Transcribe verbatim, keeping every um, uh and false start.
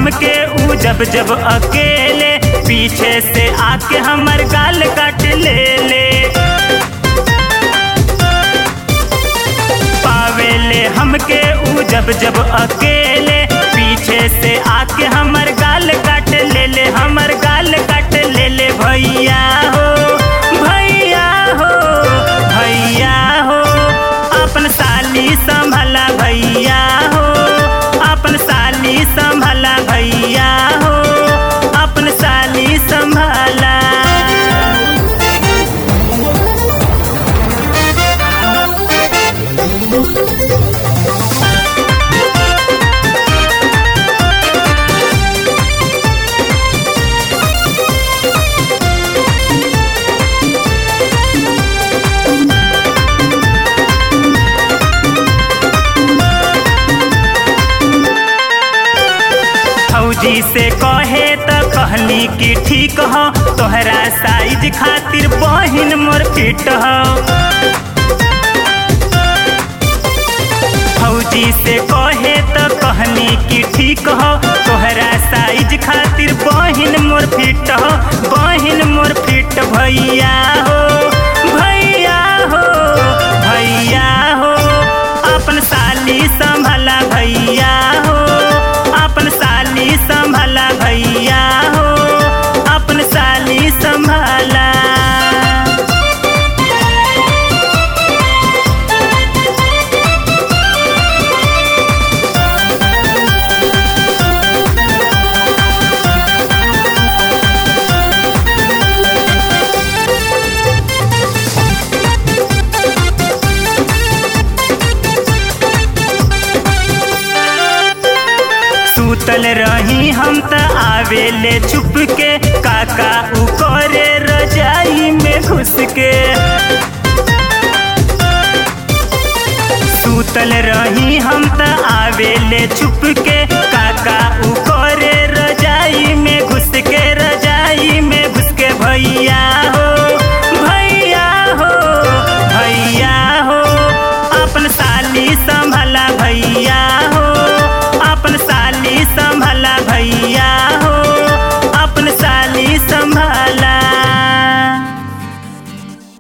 हमके ऊ जब जब अकेले पीछे से आके हमर गाल काट ले ले। पावेले हमके ऊ जब जब अकेले पीछे से आके हमर गाल काट ले ले, हमर गाल काट ले ले। भैया हो भैया हो भैया हो अपन साली संभला भैया हो, अपन साली संभला भैया हो, अपन साली संभला। फौजी से कहे त कहली कि ठीक हो, तोहरा साइज खातिर बहिन मोर फिट हो। फौजी से कहे त कहली कि ठीक हो, तोहरा साइज खातिर बहिन मोर फिट हो, बहिन मोर फिट। भैया हो भैया हो भैया हो अपन साली संभला भैया हो, अपन साली संभला भैया हो, अपन साली संभला। सुतल रही हम त आवेले छुप के, काका उ करे रजाई में घुस के। सुतल रही हम त आवेले छुप के, काका उ करे रजाई में घुस के।